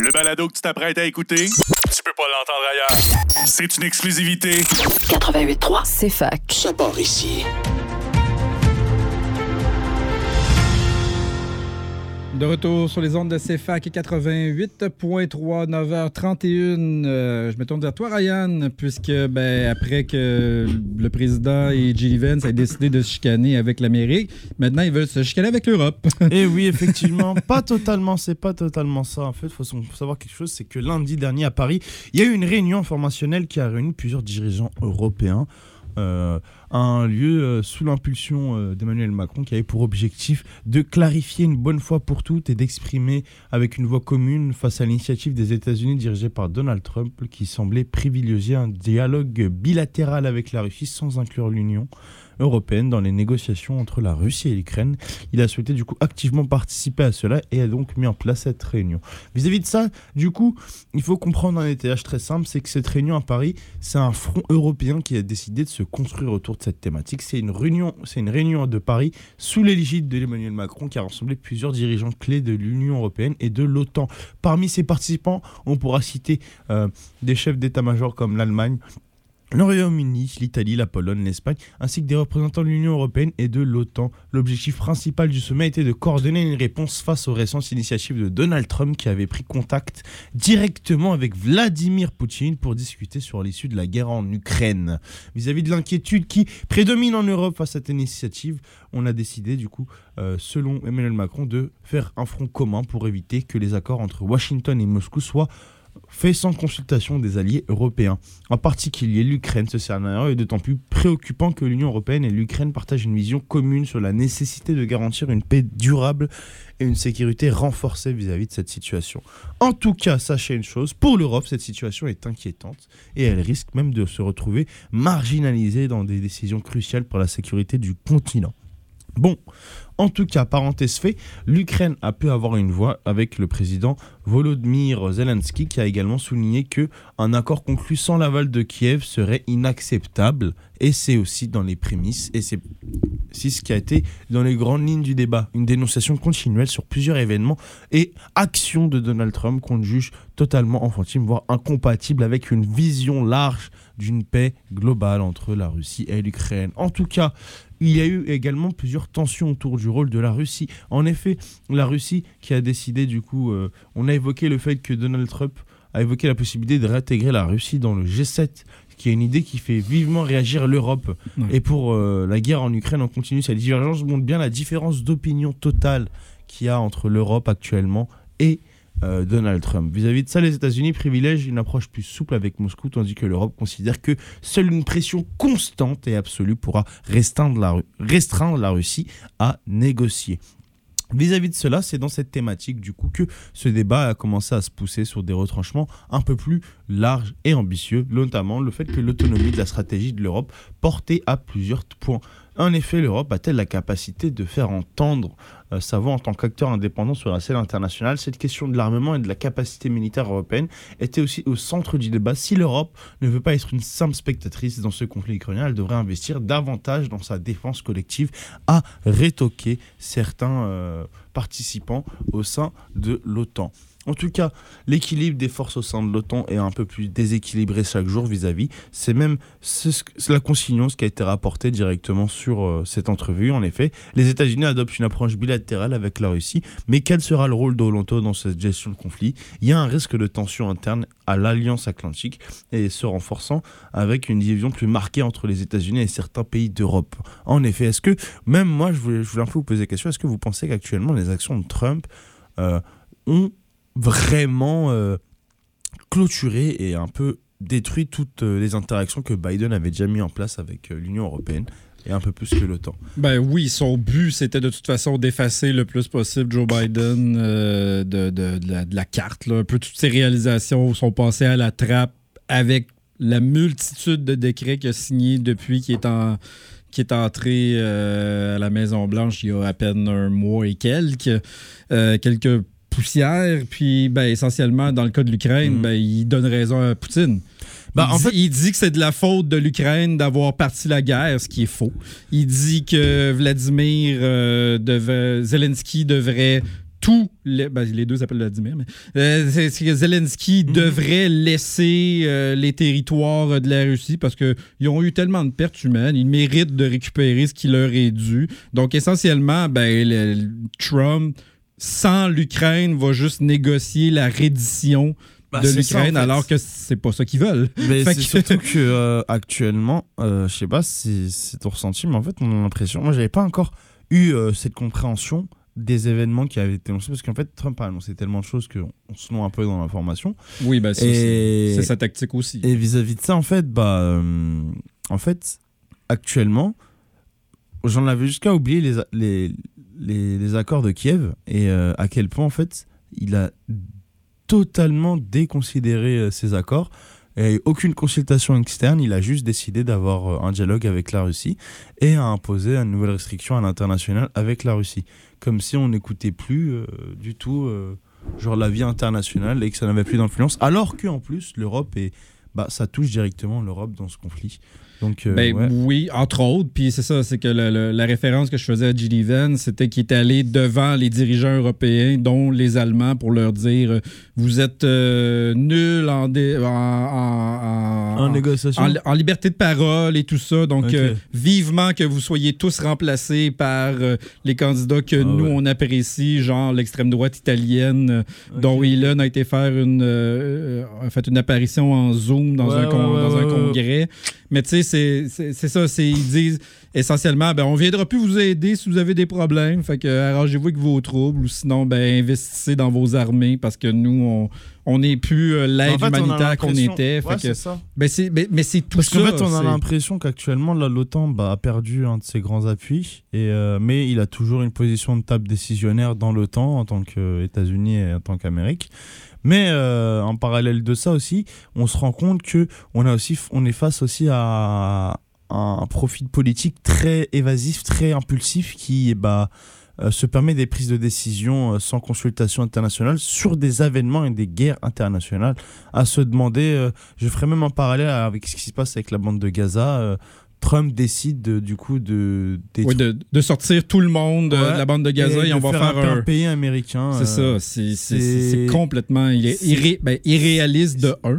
Le balado que tu t'apprêtes à écouter, tu peux pas l'entendre ailleurs. C'est une exclusivité. 88.3, c'est fac. Ça part ici. De retour sur les ondes de CFAC 88.3, 9h31. Je me tourne vers toi, Ryan, puisque après que le président et J.D. Vance aient décidé de se chicaner avec l'Amérique, maintenant ils veulent se chicaner avec l'Europe. Et oui, effectivement, c'est pas totalement ça. En fait, il faut savoir quelque chose, c'est que lundi dernier à Paris, il y a eu une réunion informationnelle qui a réuni plusieurs dirigeants européens. Un lieu sous l'impulsion d'Emmanuel Macron qui avait pour objectif de clarifier une bonne fois pour toutes et d'exprimer avec une voix commune face à l'initiative des États-Unis dirigée par Donald Trump qui semblait privilégier un dialogue bilatéral avec la Russie sans inclure l'Union européenne dans les négociations entre la Russie et l'Ukraine. Il a souhaité du coup activement participer à cela et a donc mis en place cette réunion. Vis-à-vis de ça, du coup, il faut comprendre un étayage très simple, c'est que cette réunion à Paris, c'est un front européen qui a décidé de se construire autour de cette thématique. C'est une réunion de Paris sous l'égide d'Emmanuel Macron qui a rassemblé plusieurs dirigeants clés de l'Union européenne et de l'OTAN. Parmi ces participants, on pourra citer des chefs d'état-major comme l'Allemagne, le Royaume-Uni, l'Italie, la Pologne, l'Espagne, ainsi que des représentants de l'Union européenne et de l'OTAN. L'objectif principal du sommet était de coordonner une réponse face aux récentes initiatives de Donald Trump qui avait pris contact directement avec Vladimir Poutine pour discuter sur l'issue de la guerre en Ukraine. Vis-à-vis de l'inquiétude qui prédomine en Europe face à cette initiative, on a décidé du coup, selon Emmanuel Macron, de faire un front commun pour éviter que les accords entre Washington et Moscou soient fait sans consultation des alliés européens. En particulier l'Ukraine, ce scénario est d'autant plus préoccupant que l'Union européenne et l'Ukraine partagent une vision commune sur la nécessité de garantir une paix durable et une sécurité renforcée vis-à-vis de cette situation. En tout cas, sachez une chose, pour l'Europe, cette situation est inquiétante et elle risque même de se retrouver marginalisée dans des décisions cruciales pour la sécurité du continent. Bon, en tout cas, parenthèse fait, l'Ukraine a pu avoir une voix avec le président Volodymyr Zelensky qui a également souligné qu'un accord conclu sans l'aval de Kiev serait inacceptable et c'est aussi dans les prémices et c'est ce qui a été dans les grandes lignes du débat. Une dénonciation continuelle sur plusieurs événements et actions de Donald Trump qu'on juge totalement enfantine, voire incompatible avec une vision large d'une paix globale entre la Russie et l'Ukraine. En tout cas, il y a eu également plusieurs tensions autour du rôle de la Russie. En effet, la Russie qui a décidé du coup, on a évoqué le fait que Donald Trump a évoqué la possibilité de réintégrer la Russie dans le G7, qui est une idée qui fait vivement réagir l'Europe. Et pour la guerre en Ukraine, on continue. Cette divergence montre bien la différence d'opinion totale qu'il y a entre l'Europe actuellement et Donald Trump. Vis-à-vis de ça, les États-Unis privilègent une approche plus souple avec Moscou, tandis que l'Europe considère que seule une pression constante et absolue pourra restreindre la Russie à négocier. Vis-à-vis de cela, c'est dans cette thématique du coup que ce débat a commencé à se pousser sur des retranchements un peu plus larges et ambitieux, notamment le fait que l'autonomie de la stratégie de l'Europe portait à plusieurs points. En effet, l'Europe a-t-elle la capacité de faire entendre sa voix en tant qu'acteur indépendant sur la scène internationale ? Cette question de l'armement et de la capacité militaire européenne était aussi au centre du débat. Si l'Europe ne veut pas être une simple spectatrice dans ce conflit ukrainien, elle devrait investir davantage dans sa défense collective, a rétoqué certains participants au sein de l'OTAN. En tout cas, l'équilibre des forces au sein de l'OTAN est un peu plus déséquilibré chaque jour vis-à-vis. C'est la consigne qui a été rapportée directement sur cette entrevue. En effet, les États-Unis adoptent une approche bilatérale avec la Russie. Mais quel sera le rôle de l'OTAN dans cette gestion de conflit ? Il y a un risque de tension interne à l'Alliance Atlantique et se renforçant avec une division plus marquée entre les États-Unis et certains pays d'Europe. En effet, est-ce que, même moi, je voulais un peu vous poser la question, est-ce que vous pensez qu'actuellement les actions de Trump ont vraiment clôturé et un peu détruit toutes les interactions que Biden avait déjà mis en place avec l'Union européenne et un peu plus que l'OTAN. Ben oui, son but, c'était de toute façon d'effacer le plus possible Joe Biden de la carte. Là. Un peu toutes ses réalisations sont passées à la trappe avec la multitude de décrets qu'il a signés depuis qu'il est entré à la Maison-Blanche il y a à peine un mois et quelques poussières. Puis, essentiellement, dans le cas de l'Ukraine, il donne raison à Poutine. Il dit que c'est de la faute de l'Ukraine d'avoir parti la guerre, ce qui est faux. Il dit que Zelensky devrait les deux s'appellent Vladimir, mais c'est que Zelensky devrait laisser les territoires de la Russie parce qu'ils ont eu tellement de pertes humaines, ils méritent de récupérer ce qui leur est dû. Donc essentiellement, Trump, sans l'Ukraine, va juste négocier la reddition de l'Ukraine, ça, en fait. Alors que c'est pas ça qu'ils veulent. Mais c'est surtout que actuellement, je sais pas si c'est ton ressenti, mais en fait, on a l'impression, moi j'avais pas encore eu cette compréhension des événements qui avaient été annoncés, parce qu'en fait Trump a annoncé tellement de choses qu'on se noie un peu dans l'information. Oui, c'est sa tactique aussi. Et vis-à-vis de ça, en fait, actuellement, j'en avais jusqu'à oublier les accords de Kiev et à quel point en fait il a totalement déconsidéré ces accords. Et aucune consultation externe, il a juste décidé d'avoir un dialogue avec la Russie et a imposé une nouvelle restriction à l'international avec la Russie. Comme si on n'écoutait plus du tout la vie internationale et que ça n'avait plus d'influence. Alors qu'en plus, l'Europe, ça touche directement l'Europe dans ce conflit. Donc, oui, entre autres. Puis c'est ça, c'est que la référence que je faisais à Jill Evans, c'était qu'il est allé devant les dirigeants européens, dont les Allemands, pour leur dire vous êtes nuls en négociation, en liberté de parole et tout ça. Donc, vivement que vous soyez tous remplacés par les candidats que nous, on apprécie, genre l'extrême droite italienne, dont Elon a été faire une apparition en Zoom dans un congrès. Mais tu sais, c'est ça, ils disent essentiellement, on viendra plus vous aider si vous avez des problèmes, fait que arrangez-vous avec vos troubles, ou sinon, investissez dans vos armées, parce que nous, on n'est plus l'aide humanitaire qu'on était. Ouais, c'est ça. Mais c'est tout parce ça. Parce qu'en fait, on a l'impression qu'actuellement, l'OTAN a perdu un de ses grands appuis, mais il a toujours une position de table décisionnaire dans l'OTAN en tant qu'États-Unis et en tant qu'Amérique. Mais en parallèle de ça aussi, on se rend compte qu'on est face aussi à un profil politique très évasif, très impulsif qui se permet des prises de décision sans consultation internationale sur des événements et des guerres internationales. À se demander, je ferai même un parallèle avec ce qui se passe avec la bande de Gaza. Trump décide de sortir tout le monde de la bande de Gaza et on va faire un pays américain. C'est ça, c'est complètement irréaliste de un.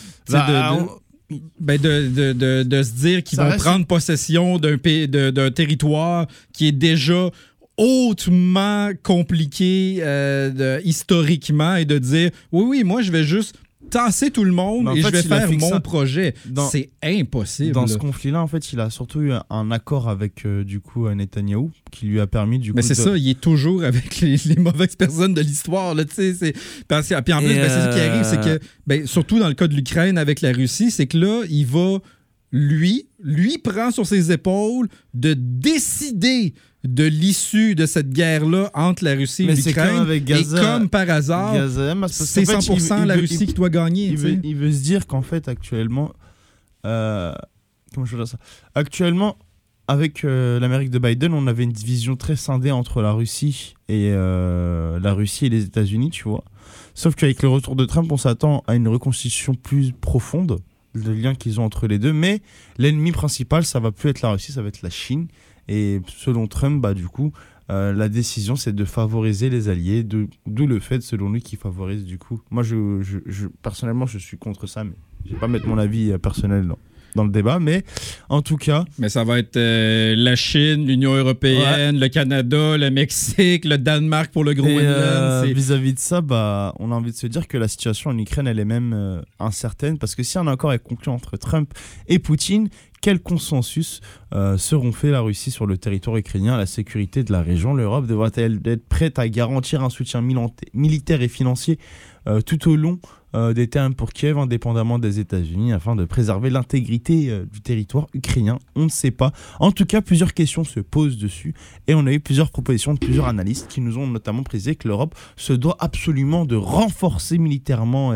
De se dire qu'ils vont prendre possession d'un territoire qui est déjà hautement compliqué historiquement et de dire oui, moi je vais juste tasser tout le monde et je vais faire mon projet. C'est impossible. Dans ce conflit-là, en fait, il a surtout eu un accord avec Netanyahou qui lui a permis Mais c'est ça, il est toujours avec les mauvaises personnes de l'histoire. Là, puis en plus, c'est ça qui arrive, c'est que surtout dans le cas de l'Ukraine avec la Russie, c'est que là, il va lui prend sur ses épaules de décider de l'issue de cette guerre-là entre la Russie et l'Ukraine. Et comme par hasard, c'est 100% la Russie qui doit gagner. Il veut se dire qu'en fait, actuellement... comment je veux dire ça ? Actuellement, avec l'Amérique de Biden, on avait une division très scindée entre la Russie et les États-Unis, tu vois. Sauf qu'avec le retour de Trump, on s'attend à une reconstitution plus profonde, le lien qu'ils ont entre les deux. Mais l'ennemi principal, ça va plus être la Russie, ça va être la Chine. Et selon Trump, la décision, c'est de favoriser les alliés, d'où le fait, selon lui, qu'il favorise du coup. Moi, personnellement, je suis contre ça, mais je ne vais pas mettre mon avis personnel dans le débat, mais en tout cas... Mais ça va être la Chine, l'Union européenne, le Canada, le Mexique, le Danemark pour le Groenland. Vis-à-vis de ça, on a envie de se dire que la situation en Ukraine, elle est même incertaine, parce que si un accord est conclu entre Trump et Poutine, quel consensus seront faits la Russie sur le territoire ukrainien, la sécurité de la région? L'Europe devra-t-elle être prête à garantir un soutien militaire et financier tout au long des termes pour Kiev, indépendamment des États-Unis, afin de préserver l'intégrité du territoire ukrainien? On ne sait pas. En tout cas, plusieurs questions se posent dessus et on a eu plusieurs propositions de plusieurs analystes qui nous ont notamment précisé que l'Europe se doit absolument de renforcer militairement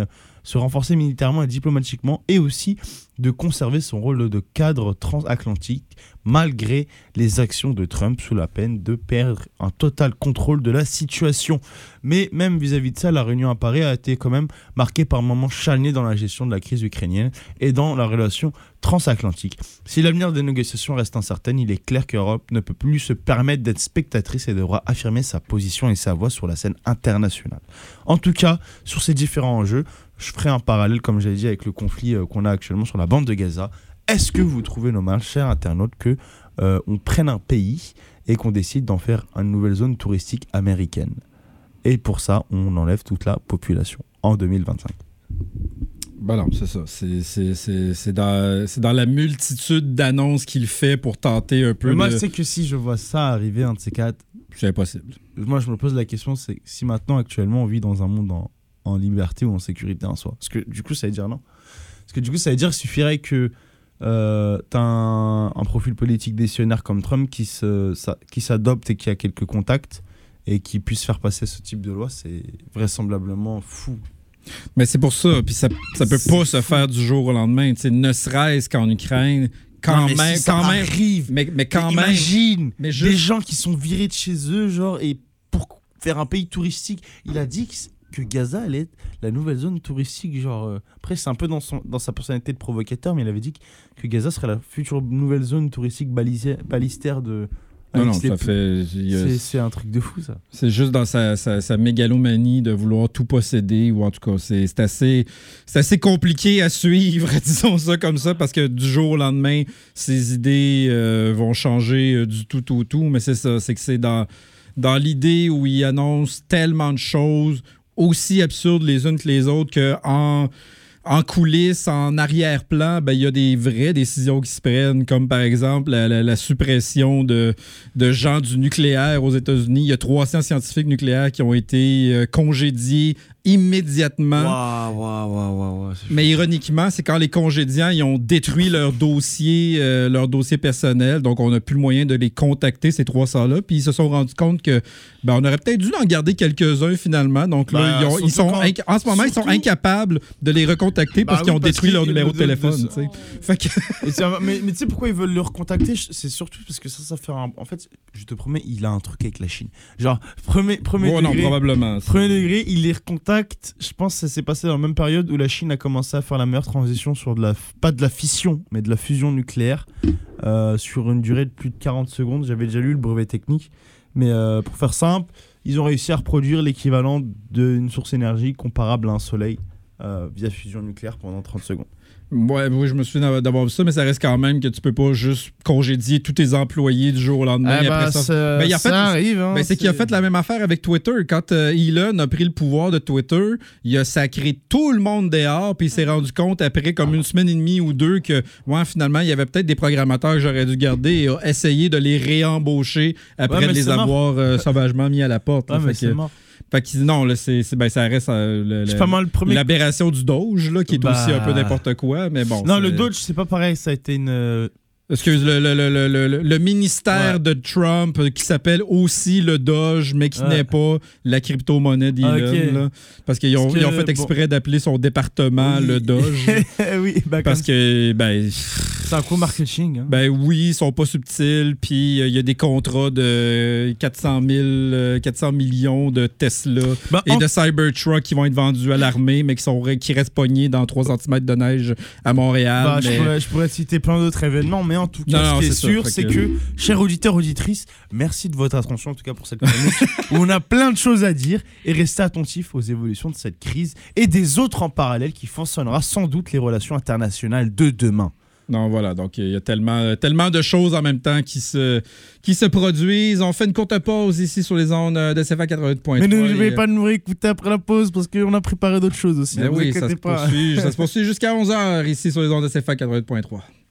se renforcer militairement et diplomatiquement et aussi de conserver son rôle de cadre transatlantique malgré les actions de Trump sous la peine de perdre un total contrôle de la situation. Mais même vis-à-vis de ça, la réunion à Paris a été quand même marquée par un moment charnier dans la gestion de la crise ukrainienne et dans la relation transatlantique. Si l'avenir des négociations reste incertain, il est clair que l'Europe ne peut plus se permettre d'être spectatrice et devra affirmer sa position et sa voix sur la scène internationale. En tout cas, sur ces différents enjeux, je ferai un parallèle, comme j'avais dit, avec le conflit qu'on a actuellement sur la bande de Gaza. Est-ce que vous trouvez normal, chers internautes, qu'on prenne un pays et qu'on décide d'en faire une nouvelle zone touristique américaine ? Et pour ça, on enlève toute la population en 2025. Ben non, c'est ça. C'est dans la multitude d'annonces qu'il fait pour tenter un peu. Moi, je sais que si je vois ça arriver, un de ces quatre, c'est impossible. Moi, je me pose la question, c'est si maintenant, actuellement, on vit dans un monde en liberté ou en sécurité en soi. Parce que du coup, ça veut dire non. Parce que du coup, ça veut dire qu'il suffirait que t'as un profil politique décisionnaire comme Trump qui s'adopte et qui a quelques contacts et qui puisse faire passer ce type de loi. C'est vraisemblablement fou. Mais c'est pour ça, puis ça peut pas se faire du jour au lendemain, tu sais, ne serait-ce qu'en Ukraine, arrive, mais quand même, imagine mais des gens qui sont virés de chez eux, genre, et pour faire un pays touristique, il a dit que Gaza allait être la nouvelle zone touristique, genre, après c'est un peu dans sa personnalité de provocateur, mais il avait dit que Gaza serait la future nouvelle zone touristique balistéère de... Non, ça fait... C'est un truc de fou, ça. C'est juste dans sa mégalomanie de vouloir tout posséder, ou en tout cas, c'est assez compliqué à suivre, disons ça comme ça, parce que du jour au lendemain, ses idées vont changer du tout au tout, mais c'est ça, c'est que c'est dans l'idée où il annonce tellement de choses, aussi absurdes les unes que les autres, qu'en coulisses, en arrière-plan, il y a des vraies décisions qui se prennent, comme par exemple la suppression de gens du nucléaire aux États-Unis. Il y a 300 scientifiques nucléaires qui ont été congédiés immédiatement. Wow. Mais ironiquement, c'est quand les congédiants ils ont détruit leur dossier personnel, donc on n'a plus le moyen de les contacter, ces 300-là, puis ils se sont rendus compte que on aurait peut-être dû en garder quelques-uns finalement. Donc là, en ce moment, ils sont incapables de les recontacter parce qu'ils ont détruit leur numéro de téléphone. Mais tu sais pourquoi ils veulent le recontacter ? C'est surtout parce que ça fait en fait, je te promets, il a un truc avec la Chine. Genre, premier degré, non, probablement. Premier degré, il les recontacte. Je pense que ça s'est passé dans la même période où la Chine a commencé à faire la meilleure transition sur pas de la fission, mais de la fusion nucléaire sur une durée de plus de 40 secondes. J'avais déjà lu le brevet technique. Mais pour faire simple, ils ont réussi à reproduire l'équivalent d'une source énergie comparable à un soleil via fusion nucléaire pendant 30 secondes. Ouais, oui, je me souviens d'avoir vu ça, mais ça reste quand même que tu peux pas juste congédier tous tes employés du jour au lendemain. Arrive. Hein, c'est qu'il a fait la même affaire avec Twitter. Quand Elon a pris le pouvoir de Twitter, il a sacré tout le monde dehors, puis il s'est rendu compte après comme une semaine et demie ou deux que finalement, il y avait peut-être des programmateurs que j'aurais dû garder et a essayé de les réembaucher après de les avoir sauvagement mis à la porte. Ouais, mais c'est mort. Fait que non, là, ça reste c'est pas mal le premier... l'aberration du Doge, là, qui est aussi un peu n'importe quoi, mais bon. Non, le Doge, c'est pas pareil, ça a été une... Excuse, le ministère de Trump qui s'appelle aussi le Doge, mais qui n'est pas la crypto-monnaie d'Elon. Là, parce qu'ils ont fait exprès d'appeler son département le Doge. Oui, parce que... c'est un coup marketing. Hein. Oui, ils sont pas subtils. Puis il y a des contrats de 400 millions de Tesla et de Cybertruck qui vont être vendus à l'armée, mais qui restent pognés dans 3 cm de neige à Montréal. Je pourrais citer plein d'autres événements, mais en tout cas, ce qui est sûr, c'est que, chers auditeurs, auditrices, merci de votre attention, en tout cas pour cette chronique, où on a plein de choses à dire, et restez attentifs aux évolutions de cette crise et des autres en parallèle qui façonnera sans doute les relations internationales de demain. Non, voilà, donc il y a tellement de choses en même temps qui se produisent. On fait une courte pause ici sur les ondes de CFA 88.3. Mais n'oubliez pas de nous réécouter après la pause parce qu'on a préparé d'autres choses aussi. Oui, ça se poursuit jusqu'à 11h ici sur les ondes de CFA 88.3.